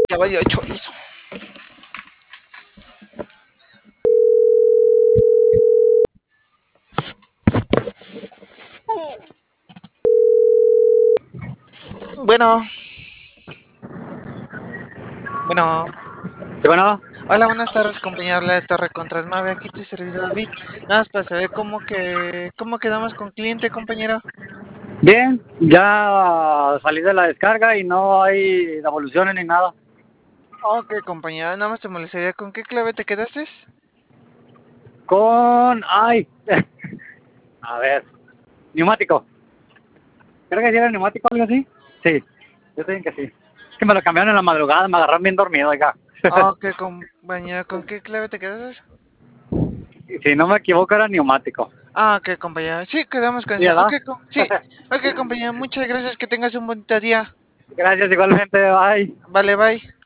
Ya valió chorizo. Bueno, bueno. Sí, bueno, Hola, buenas tardes, compañero. Habla de Torre contra el 9. Aquí tu servidor David. Nada más para saber cómo quedamos con cliente, compañero. bien, ya salí de la descarga y no hay devoluciones ni nada. Ok, compañero. Nada más te molestaría. ¿Con qué clave te quedaste? Ay, a ver, neumático. Creo que sí era neumático o algo así. Sí, yo estoy en que sí. Es que me lo cambiaron en la madrugada, me agarraron bien dormido, oiga. Ok, compañero. ¿Con qué clave te quedaste? Y si no me equivoco era neumático. Ok, compañero. Sí, quedamos con Sí, eso. ¿verdad? Sí. Ok, compañero. Muchas gracias. Que tengas un bonito día. Gracias igualmente, bye. Vale, bye.